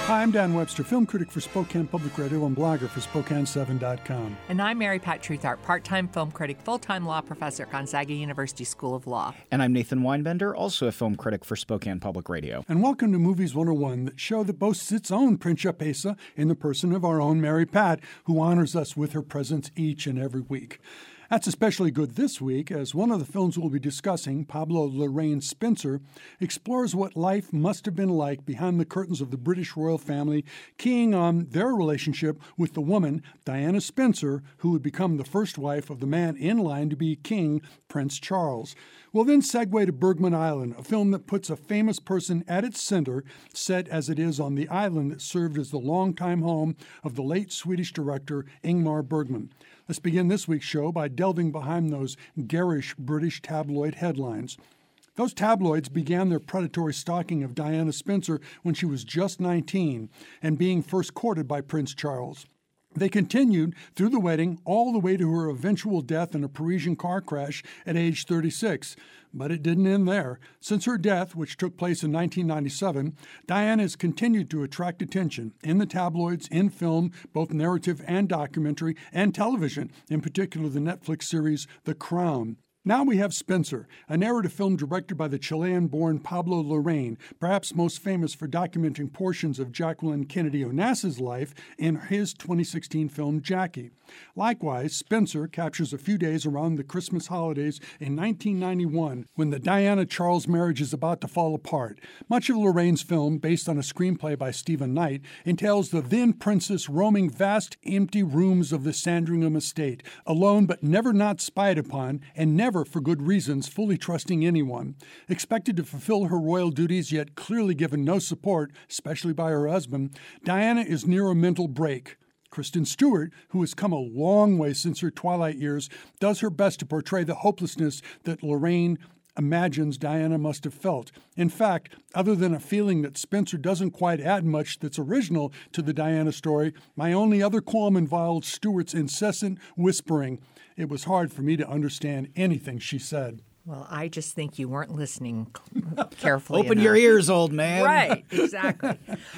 Hi, I'm Dan Webster, film critic for Spokane Public Radio and blogger for Spokane7.com. And I'm Mary Pat Truthart, part-time film critic, full-time law professor at Gonzaga University School of Law. And I'm Nathan Weinbender, also a film critic for Spokane Public Radio. And welcome to Movies 101, the show that boasts its own Principessa in the person of our own Mary Pat, who honors us with her presence each and every week. That's especially good this week, as one of the films we'll be discussing, Pablo Larraín Spencer, explores what life must have been like behind the curtains of the British royal family, keying on their relationship with the woman, Diana Spencer, who would become the first wife of the man in line to be king, Prince Charles. We'll then segue to Bergman Island, a film that puts a famous person at its center, set as it is on the island that served as the longtime home of the late Swedish director Ingmar Bergman. Let's begin this week's show by delving behind those garish British tabloid headlines. Those tabloids began their predatory stalking of Diana Spencer when she was just 19 and being first courted by Prince Charles. They continued through the wedding all the way to her eventual death in a Parisian car crash at age 36. But it didn't end there. Since her death, which took place in 1997, Diana has continued to attract attention in the tabloids, in film, both narrative and documentary, and television, in particular the Netflix series The Crown. Now we have Spencer, a narrative film directed by the Chilean-born Pablo Larraín, perhaps most famous for documenting portions of Jacqueline Kennedy Onassis' life in his 2016 film Jackie. Likewise, Spencer captures a few days around the Christmas holidays in 1991, when the Diana-Charles marriage is about to fall apart. Much of Larraín's film, based on a screenplay by Stephen Knight, entails the then princess roaming vast, empty rooms of the Sandringham estate, alone but never not spied upon, and never, for good reasons, fully trusting anyone. Expected to fulfill her royal duties, yet clearly given no support, especially by her husband, Diana is near a mental break. Kristen Stewart, who has come a long way since her twilight years, does her best to portray the hopelessness that Larraín imagines Diana must have felt. In fact, other than a feeling that Spencer doesn't quite add much that's original to the Diana story, my only other qualm involved Stewart's incessant whispering. It was hard for me to understand anything she said. Well, I just think you weren't listening carefully Open enough. your ears, old man. Right, exactly.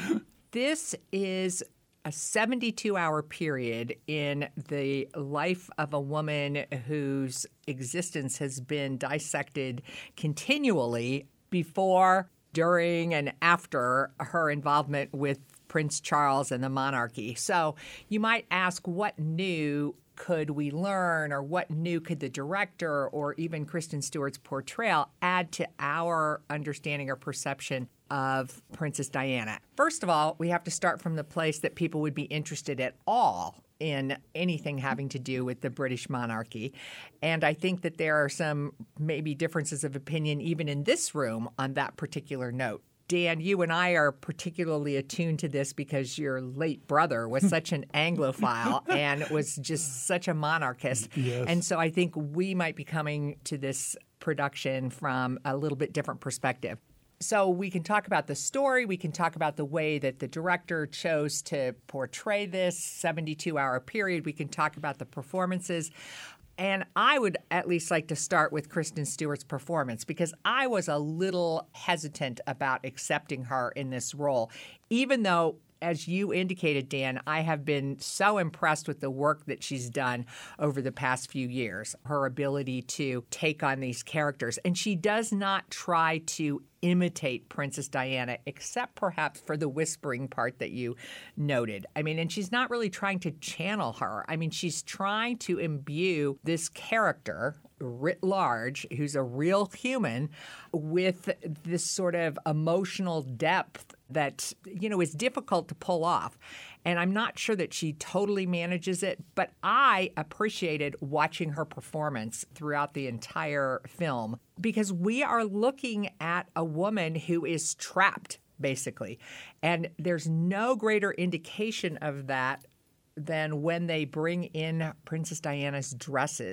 This is a 72-hour period in the life of a woman whose existence has been dissected continually before, during, and after her involvement with Prince Charles and the monarchy. So you might ask, what new could we learn, or what new could the director or even Kristen Stewart's portrayal add to our understanding or perception of Princess Diana? First of all, we have to start from the place that people would be interested at all in anything having to do with the British monarchy. And I think that there are some maybe differences of opinion even in this room on that particular note. Dan, you and I are particularly attuned to this because your late brother was such an Anglophile and was just such a monarchist. Yes. And so I think we might be coming to this production from a little bit different perspective. So we can talk about the story. We can talk about the way that the director chose to portray this 72-hour period. We can talk about the performances. And I would at least like to start with Kristen Stewart's performance, because I was a little hesitant about accepting her in this role, even though, as you indicated, Dan, I have been so impressed with the work that she's done over the past few years, her ability to take on these characters. And she does not try to imitate Princess Diana, except perhaps for the whispering part that you noted. I mean, and she's not really trying to channel her. I mean, she's trying to imbue this character writ large, who's a real human, with this sort of emotional depth that, you know, is difficult to pull off. And I'm not sure that she totally manages it, but I appreciated watching her performance throughout the entire film, because we are looking at a woman who is trapped, basically. And there's no greater indication of that than when they bring in Princess Diana's dresses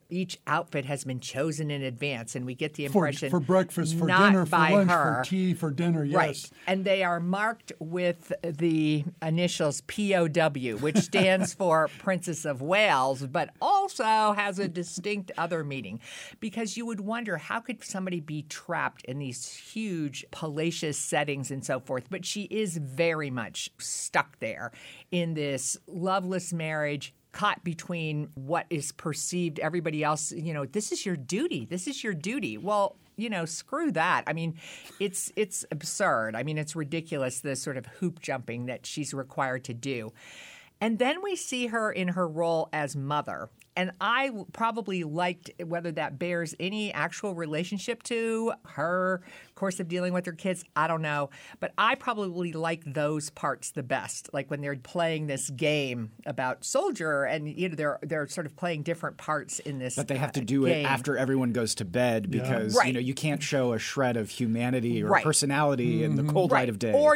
each outfit has been chosen in advance, and we get the impression for breakfast, for not dinner, for by lunch, her. for tea, for dinner, yes. Right. And they are marked with the initials POW, which stands for Princess of Wales, but also has a distinct other meaning. Because you would wonder, how could somebody be trapped in these huge palatial settings and so forth? But she is very much stuck there in this loveless marriage, caught between what is perceived, everybody else, this is your duty. This is your duty. Well, screw that. I mean, it's absurd. I mean, it's ridiculous, the sort of hoop jumping that she's required to do. And then we see her in her role as mother. And I probably liked whether that bears any actual relationship to her course of dealing with her kids. I don't know. But I probably like those parts the best, like when they're playing this game about soldier and they're sort of playing different parts in this But they have to do game. it after everyone goes to bed because Right. you can't show a shred of humanity or Right. personality in the cold light of day. Or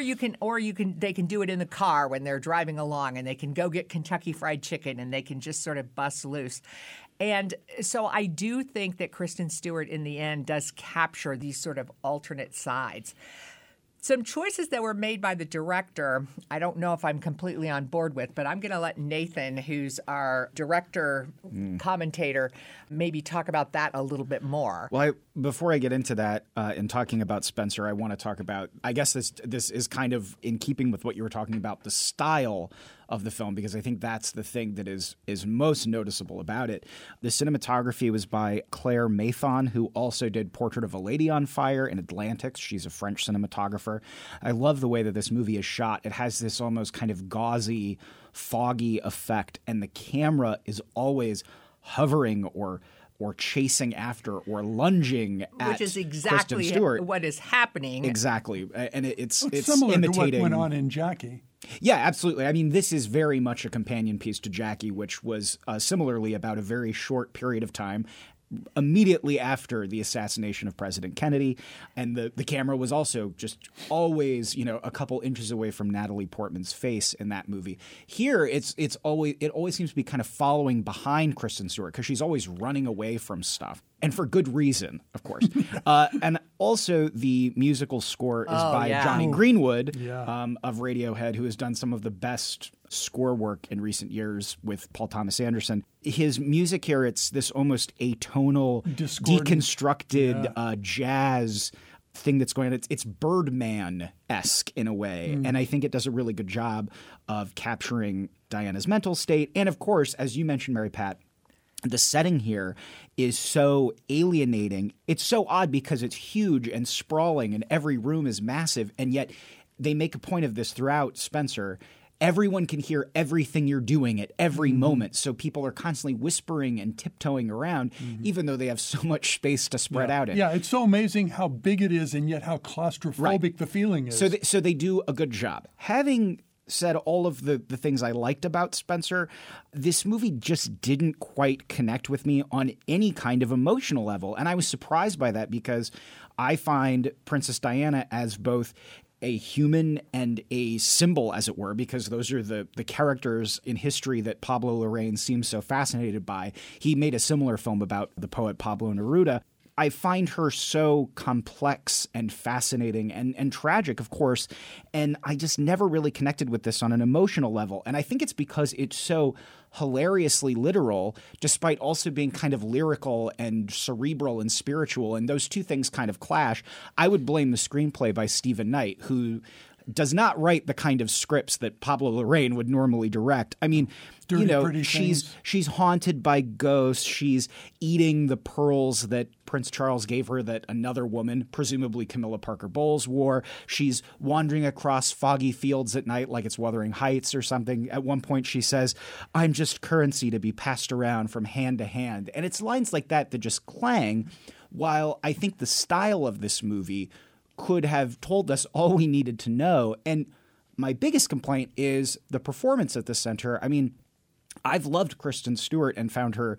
they can do it in the car when they're driving along, and they can go get Kentucky Fried Chicken and they can just sort of bust loose. And so I do think that Kristen Stewart in the end does capture these sort of alternate sides. Some choices that were made by the director, I don't know if I'm completely on board with, but I'm going to let Nathan, who's our director commentator, maybe talk about that a little bit more. Well, before I get into that, in talking about Spencer, I want to talk about, I guess this is kind of in keeping with what you were talking about, the style of the film, because I think that's the thing that is most noticeable about it. The cinematography was by Claire Mathon, who also did Portrait of a Lady on Fire and Atlantics. She's a French cinematographer. I love the way that this movie is shot. It has this almost kind of gauzy, foggy effect, and the camera is always hovering or chasing after or lunging at which is Kristen exactly Stewart. what is happening. Exactly. And it's similar imitating. to what went on in Jackie. Yeah, absolutely. I mean, this is very much a companion piece to Jackie, which was similarly about a very short period of time immediately after the assassination of President Kennedy. And the camera was also just always, a couple inches away from Natalie Portman's face in that movie. Here, it always seems to be kind of following behind Kristen Stewart because she's always running away from stuff. And for good reason, of course. And also the musical score is by Johnny Greenwood of Radiohead, who has done some of the best score work in recent years with Paul Thomas Anderson. His music here, it's this almost atonal, deconstructed jazz thing that's going on. It's Birdman-esque in a way. And I think it does a really good job of capturing Diana's mental state. And of course, as you mentioned, Mary Pat, the setting here is so alienating. It's so odd because it's huge and sprawling and every room is massive. And yet they make a point of this throughout Spencer. Everyone can hear everything you're doing at every moment. So people are constantly whispering and tiptoeing around, even though they have so much space to spread out in. Yeah, it's so amazing how big it is and yet how claustrophobic the feeling is. So they do a good job. Having said all of the things I liked about Spencer, this movie just didn't quite connect with me on any kind of emotional level. And I was surprised by that because I find Princess Diana as both a human and a symbol, as it were, because those are the characters in history that Pablo Larraín seems so fascinated by. He made a similar film about the poet Pablo Neruda. I find her so complex and fascinating and tragic, of course, and I just never really connected with this on an emotional level. And I think it's because it's so hilariously literal, despite also being kind of lyrical and cerebral and spiritual, and those two things kind of clash. I would blame the screenplay by Stephen Knight, who does not write the kind of scripts that Pablo Larraín would normally direct. I mean, Dirty, she's haunted by ghosts. She's eating the pearls that Prince Charles gave her that another woman, presumably Camilla Parker Bowles, wore. She's wandering across foggy fields at night like it's Wuthering Heights or something. At one point she says, "I'm just currency to be passed around from hand to hand." And it's lines like that that just clang, while I think the style of this movie could have told us all we needed to know. And my biggest complaint is the performance at the center. I mean, I've loved Kristen Stewart and found her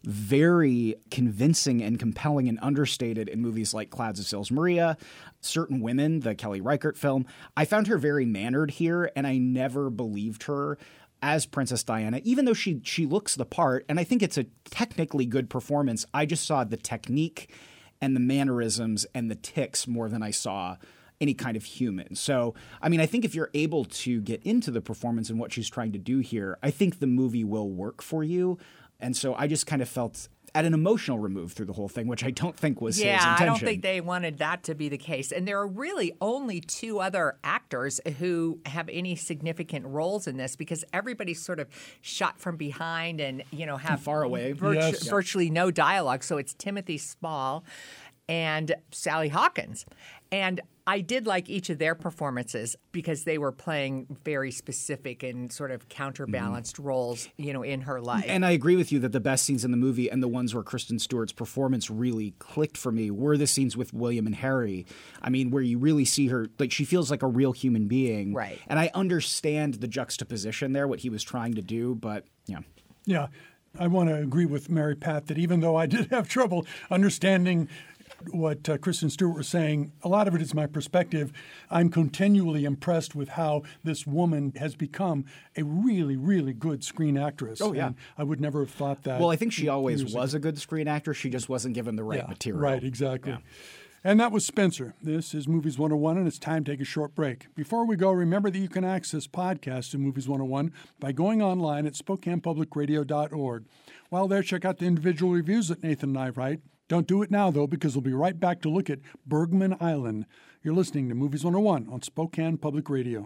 very convincing and compelling and understated in movies like Clouds of Sils Maria, Certain Women, the Kelly Reichardt film. I found her very mannered here, and I never believed her as Princess Diana, even though she looks the part, and I think it's a technically good performance, I just saw the technique and the mannerisms and the tics more than I saw any kind of human. So, I mean, I think if you're able to get into the performance and what she's trying to do here, I think the movie will work for you. And so I just kind of felt at an emotional remove through the whole thing, which I don't think was his intention. I don't think they wanted that to be the case. And there are really only 2 other actors who have any significant roles in this, because everybody's sort of shot from behind and, have far away. Virtually no dialogue. So it's Timothy Spall and Sally Hawkins. And I did like each of their performances because they were playing very specific and sort of counterbalanced roles, in her life. And I agree with you that the best scenes in the movie and the ones where Kristen Stewart's performance really clicked for me were the scenes with William and Harry. I mean, where you really see her, like, she feels like a real human being. Right. And I understand the juxtaposition there, what he was trying to do, but yeah. Yeah. I want to agree with Mary Pat that even though I did have trouble understanding what Kristen Stewart was saying, a lot of it is my perspective. I'm continually impressed with how this woman has become a really, really good screen actress. Oh, yeah. And I would never have thought that. Well, I think she always was a good screen actress. She just wasn't given the right material. Right, exactly. Yeah. And that was Spencer. This is Movies 101, and it's time to take a short break. Before we go, remember that you can access podcasts of Movies 101 by going online at SpokanePublicRadio.org. While there, check out the individual reviews that Nathan and I write. Don't do it now, though, because we'll be right back to look at Bergman Island. You're listening to Movies 101 on Spokane Public Radio.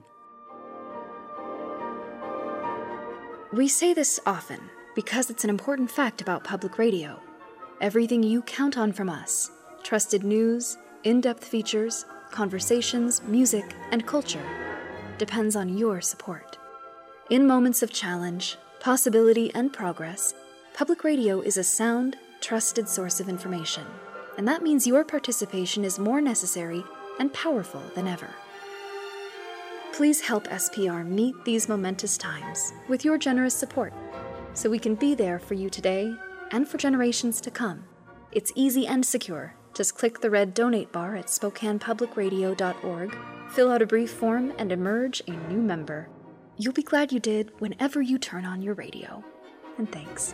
We say this often because it's an important fact about public radio. Everything you count on from us, trusted news, in-depth features, conversations, music, and culture, depends on your support. In moments of challenge, possibility, and progress, public radio is a sound, trusted source of information, and that means your participation is more necessary and powerful than ever. Please help SPR meet these momentous times with your generous support, so we can be there for you today and for generations to come. It's easy and secure. Just click the red donate bar at SpokanePublicRadio.org, fill out a brief form, and emerge a new member. You'll be glad you did whenever you turn on your radio. And thanks.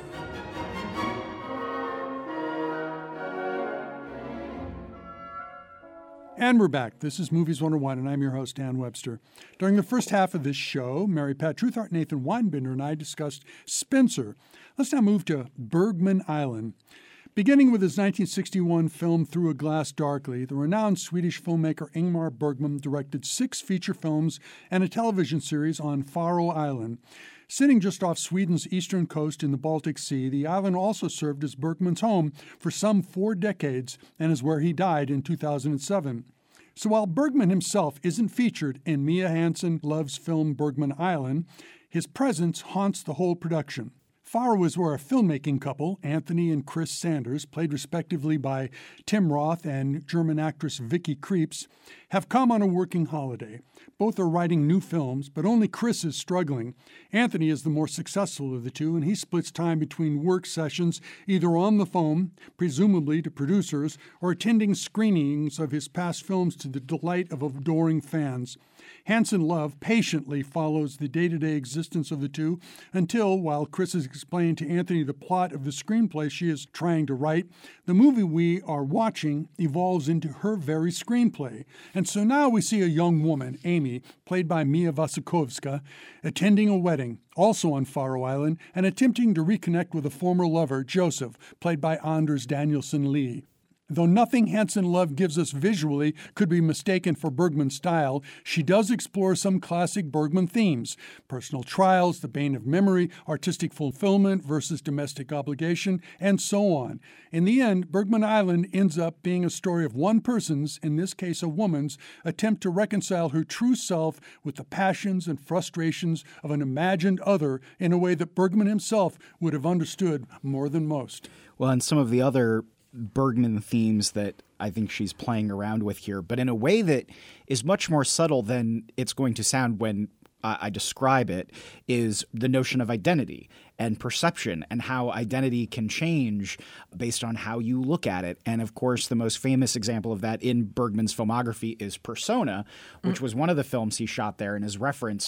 And we're back. This is Movies 101, and I'm your host, Dan Webster. During the first half of this show, Mary Pat Truthart, Nathan Weinbinder, and I discussed Spencer. Let's now move to Bergman Island. Beginning with his 1961 film Through a Glass Darkly, the renowned Swedish filmmaker Ingmar Bergman directed 6 feature films and a television series on Faroe Island. Sitting just off Sweden's eastern coast in the Baltic Sea, the island also served as Bergman's home for some 4 decades and is where he died in 2007. So while Bergman himself isn't featured in Mia Hansen-Løve's film Bergman Island, his presence haunts the whole production. Faroe is where a filmmaking couple, Anthony and Chris Sanders, played respectively by Tim Roth and German actress Vicky Krieps, have come on a working holiday. Both are writing new films, but only Chris is struggling. Anthony is the more successful of the two, and he splits time between work sessions, either on the phone, presumably to producers, or attending screenings of his past films to the delight of adoring fans. Hansen-Løve patiently follows the day-to-day existence of the two until, while Chris is explaining to Anthony the plot of the screenplay she is trying to write, the movie we are watching evolves into her very screenplay. And so now we see a young woman, Amy, played by Mia Wasikowska, attending a wedding, also on Faroe Island, and attempting to reconnect with a former lover, Joseph, played by Anders Danielsen Lee. Though nothing Hansen-Løve gives us visually could be mistaken for Bergman's style, she does explore some classic Bergman themes: personal trials, the bane of memory, artistic fulfillment versus domestic obligation, and so on. In the end, Bergman Island ends up being a story of one person's, in this case a woman's, attempt to reconcile her true self with the passions and frustrations of an imagined other in a way that Bergman himself would have understood more than most. Well, and some of the other Bergman themes that I think she's playing around with here, but in a way that is much more subtle than it's going to sound when I describe it, is the notion of identity and perception and how identity can change based on how you look at it. And of course, the most famous example of that in Bergman's filmography is Persona, which was one of the films he shot there and is referenced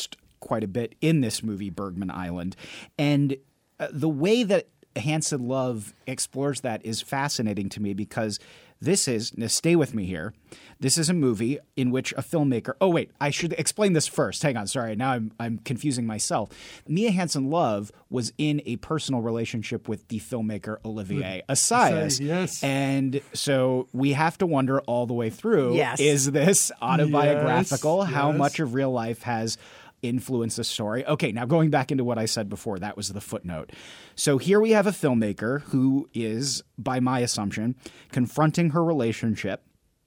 quite a bit in this movie, Bergman Island. And the way that Hanson Love explores that is fascinating to me because now stay with me here. This is a movie in which a filmmaker. Oh wait, I should explain this first. Hang on, sorry. Now I'm confusing myself. Mia Hansen-Løve was in a personal relationship with the filmmaker Olivier Assayas. Yes. And so we have to wonder all the way through: Yes. is this autobiographical? Yes, How yes. much of real life has influence the story? Okay, now going back into what I said before, that was the footnote. So here we have a filmmaker who is, by my assumption, confronting her relationship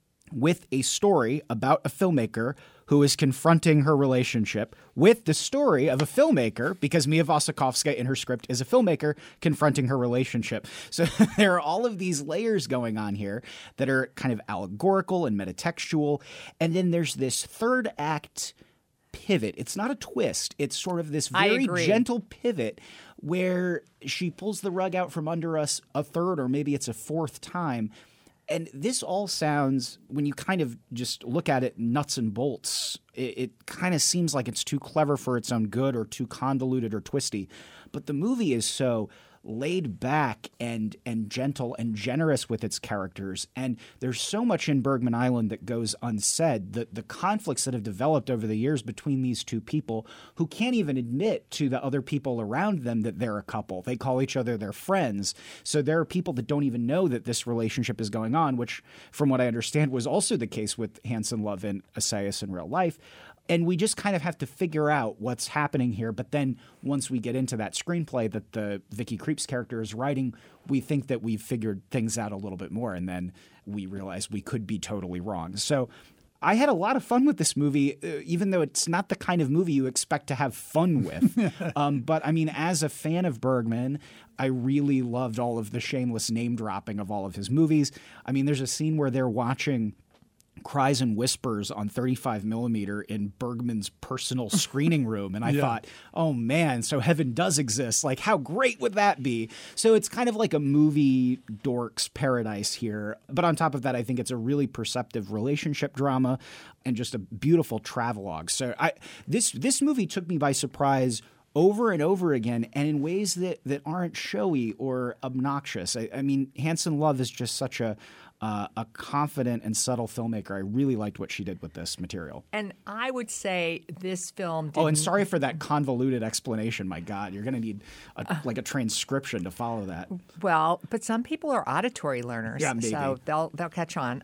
with a story about a filmmaker who is confronting her relationship with the story of a filmmaker, because Mia Wasikowska in her script is a filmmaker confronting her relationship. So there are all of these layers going on here that are kind of allegorical and metatextual. And then there's this third act pivot. It's not a twist. It's sort of this I very agree. gentle pivot where she pulls the rug out from under us a third or maybe it's a fourth time. And this all sounds, when you kind of just look at it nuts and bolts, it kind of seems like it's too clever for its own good or too convoluted or twisty. But the movie is so laid back and gentle and generous with its characters. And there's so much in Bergman Island that goes unsaid. The conflicts that have developed over the years between these two people who can't even admit to the other people around them that they're a couple. They call each other their friends. So there are people that don't even know that this relationship is going on, which from what I understand was also the case with Hansen-Løve and Assayas in real life. And we just kind of have to figure out what's happening here. But then once we get into that screenplay that the Vicky Creeps character is writing, we think that we've figured things out a little bit more. And then we realize we could be totally wrong. So I had a lot of fun with this movie, even though it's not the kind of movie you expect to have fun with. But I mean, as a fan of Bergman, I really loved all of the shameless name dropping of all of his movies. I mean, there's a scene where they're watching Cries and Whispers on 35 millimeter in Bergman's personal screening room. And I thought, oh man, so heaven does exist. Like, how great would that be? So it's kind of like a movie dork's paradise here. But on top of that, I think it's a really perceptive relationship drama and just a beautiful travelogue. So this movie took me by surprise over and over again, and in ways that aren't showy or obnoxious. I mean, Hansen-Løve is just such a confident and subtle filmmaker. I really liked what she did with this material. And I would say this film Oh, and sorry for that convoluted explanation. My God, you're going to need like a transcription to follow that. Well, but some people are auditory learners, Yeah, maybe. so they'll catch on.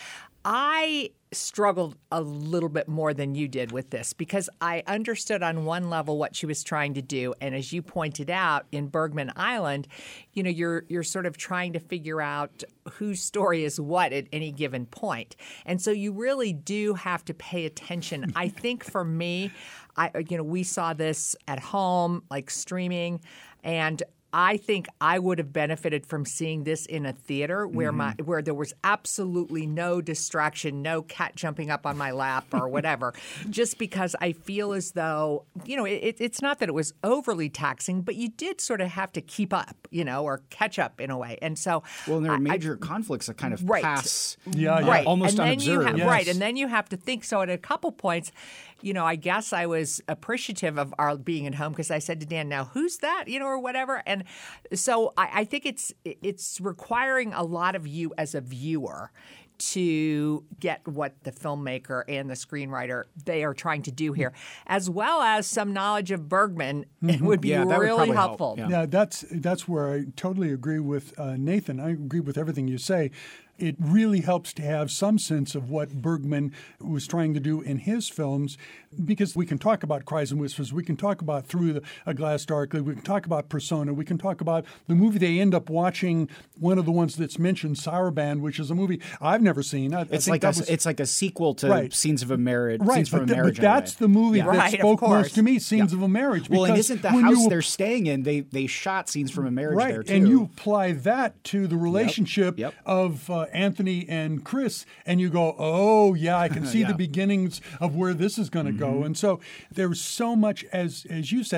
I struggled a little bit more than you did with this because I understood on one level what she was trying to do, and as you pointed out in Bergman Island, you know, you're sort of trying to figure out whose story is what at any given point, and so you really do have to pay attention. I think for me, we saw this at home, like streaming, and I think I would have benefited from seeing this in a theater where there was absolutely no distraction, no cat jumping up on my lap or whatever, just because I feel as though, you know, it's not that it was overly taxing, but you did sort of have to keep up, you know, or catch up in a way. And so Well, and there are major conflicts that kind of pass right. almost and then unobserved. Right, and then you have to think. So at a couple points, you know, I guess I was appreciative of our being at home because I said to Dan, now who's that, you know, or whatever. And so I think it's requiring a lot of you as a viewer to get what the filmmaker and the screenwriter they are trying to do here, as well as some knowledge of Bergman. It would be really helpful. Yeah, that's where I totally agree with Nathan. I agree with everything you say. It really helps to have some sense of what Bergman was trying to do in his films, because we can talk about Cries and Whispers, we can talk about Through a Glass Darkly, we can talk about Persona, we can talk about the movie they end up watching, one of the ones that's mentioned, Saraband, which is a movie I've never seen. It's like a sequel to Scenes of a Marriage. Scenes from a Marriage. But that's the movie that spoke most to me, Scenes of a Marriage. Well, and isn't the house they're staying in, they shot Scenes from a Marriage there too. And you apply that to the relationship of Anthony and Chris, and you go, oh, yeah, I can see the beginnings of where this is going to go. And so there's so much, as you said,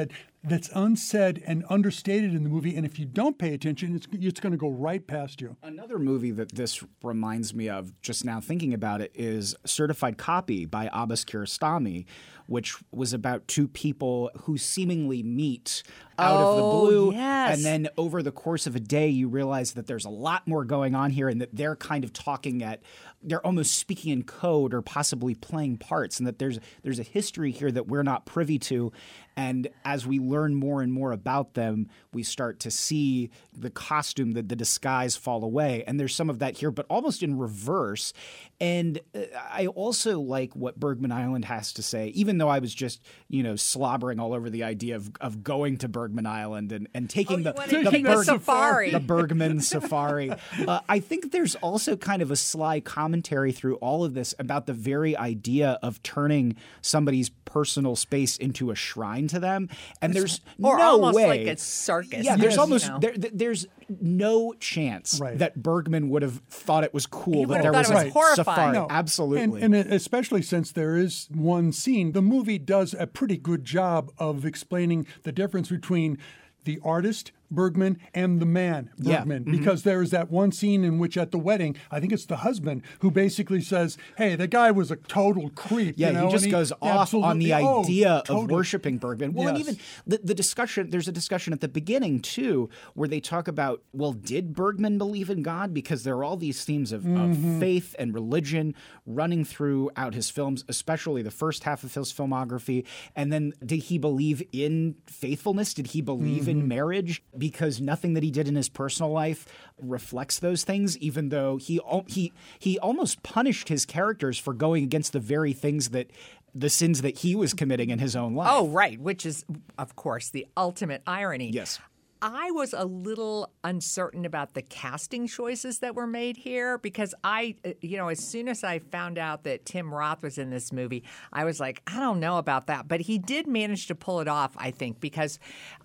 that's unsaid and understated in the movie, and if you don't pay attention, it's going to go right past you. Another movie that this reminds me of, just now thinking about it, is Certified Copy by Abbas Kiarostami, which was about two people who seemingly meet out of the blue. Yes. And then over the course of a day, you realize that there's a lot more going on here and that they're kind of they're almost speaking in code or possibly playing parts, and that there's a history here that we're not privy to. And as we learn more and more about them, we start to see the costume, the disguise fall away. And there's some of that here, but almost in reverse. And I also like what Bergman Island has to say, even though I was just, slobbering all over the idea of going to Bergman Island and taking the safari. The Bergman safari. I think there's also kind of a sly commentary through all of this about the very idea of turning somebody's personal space into a shrine to them, and there's or no almost way, like a circus. Yeah, there's almost there's no chance that Bergman would have thought it was cool that there was a safari. No, absolutely, and especially since there is one scene, the movie does a pretty good job of explaining the difference between the artist Bergman and the man Bergman, because there is that one scene in which at the wedding, I think it's the husband who basically says, "Hey, the guy was a total creep." Yeah, he just goes off on the idea of worshiping Bergman. Well, and even the discussion, there's a discussion at the beginning too, where they talk about, well, did Bergman believe in God? Because there are all these themes of faith and religion running throughout his films, especially the first half of his filmography. And then, did he believe in faithfulness? Did he believe in marriage? Because nothing that he did in his personal life reflects those things, even though he almost punished his characters for going against the very things that the sins that he was committing in his own life. Oh, right, which is, of course, the ultimate irony. Yes. I was a little uncertain about the casting choices that were made here because as soon as I found out that Tim Roth was in this movie, I was like, I don't know about that. But he did manage to pull it off, I think, because,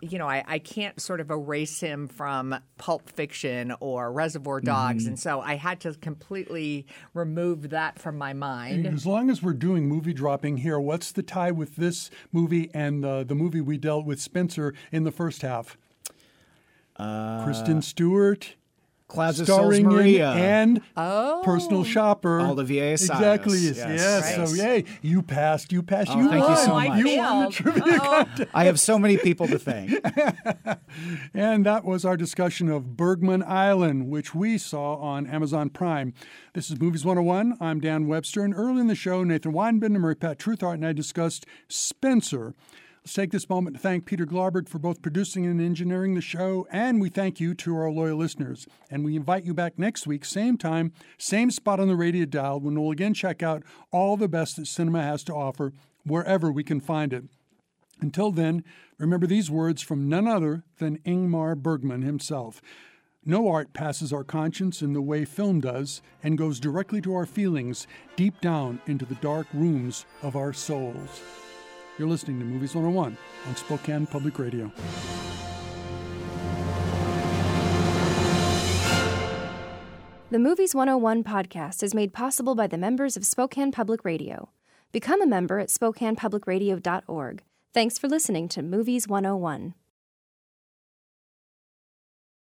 I can't sort of erase him from Pulp Fiction or Reservoir Dogs. And so I had to completely remove that from my mind. As long as we're doing movie dropping here, what's the tie with this movie and the movie we dealt with Spencer in the first half? Kristen Stewart, Clouds of starring Sils Maria, and Personal Shopper. Olivier Assayas. Exactly. Yes. Right. So, yay, you passed. You thank you so much. You won the trivia contest. I have so many people to thank. And that was our discussion of Bergman Island, which we saw on Amazon Prime. This is Movies 101. I'm Dan Webster, and early in the show, Nathan Weinbend and Mary Pat Truthart and I discussed Spencer. Let's take this moment to thank Peter Glauberg for both producing and engineering the show, and we thank you to our loyal listeners. And we invite you back next week, same time, same spot on the radio dial, when we'll again check out all the best that cinema has to offer, wherever we can find it. Until then, remember these words from none other than Ingmar Bergman himself. No art passes our conscience in the way film does and goes directly to our feelings, deep down into the dark rooms of our souls. You're listening to Movies 101 on Spokane Public Radio. The Movies 101 podcast is made possible by the members of Spokane Public Radio. Become a member at SpokanePublicRadio.org. Thanks for listening to Movies 101.